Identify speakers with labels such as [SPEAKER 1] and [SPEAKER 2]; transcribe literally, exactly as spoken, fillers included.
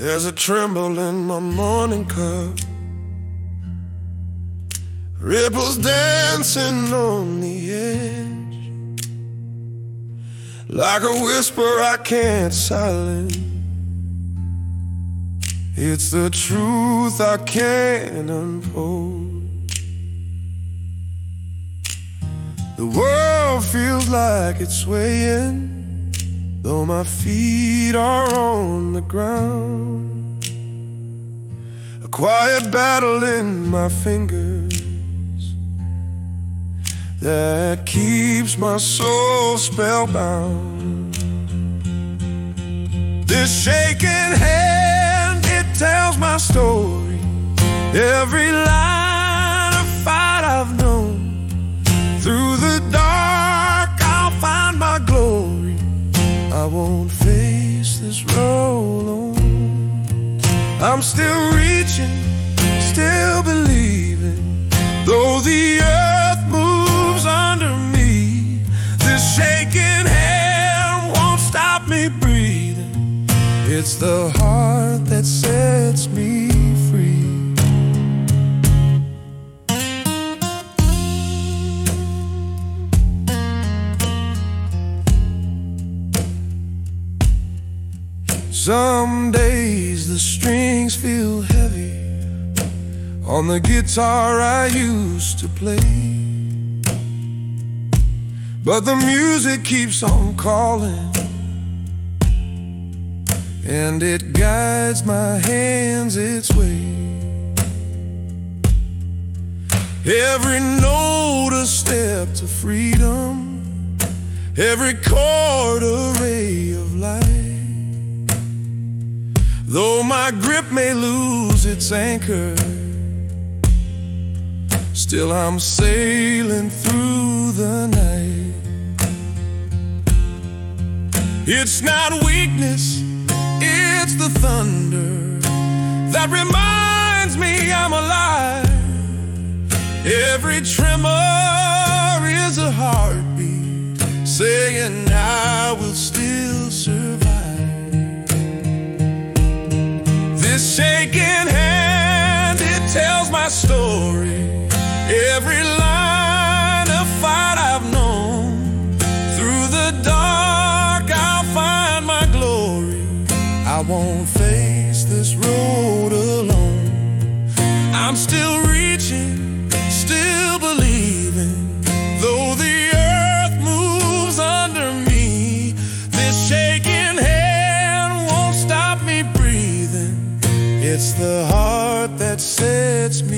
[SPEAKER 1] There's a tremble in my morning cup, ripples dancing on the edge, like a whisper I can't silence. It's the truth I can't unfold. The world feels like it's swaying, though my feet are on the ground. A quiet battle in my fingers that keeps my soul spellbound. This shaking hand, it tells my story. Every line of fight I've known. Through the dark I'll find my glory. I won't face this road alone. I'm still reaching, still believing, though the earth moves under me. This shaking hand won't stop me breathing. It's the heart that sets me free. Some days the strings feel heavy on the guitar I used to play, but the music keeps on calling, and it guides my hands its way. Every note a step to freedom, every chord a ray of light. Though my grip may lose its anchor, still I'm sailing through the night. It's not weakness, it's the thunder that reminds me I'm alive. Every tremor is a heartbeat saying I will still survive. This shaking hand, it tells my story. Every line of fight I've known. Through the dark I'll find my glory. I won't face this road alone. I'm still reaching, still believing, though the earth moves under me. This shaking hand won't stop me breathing. It's the heart that sets me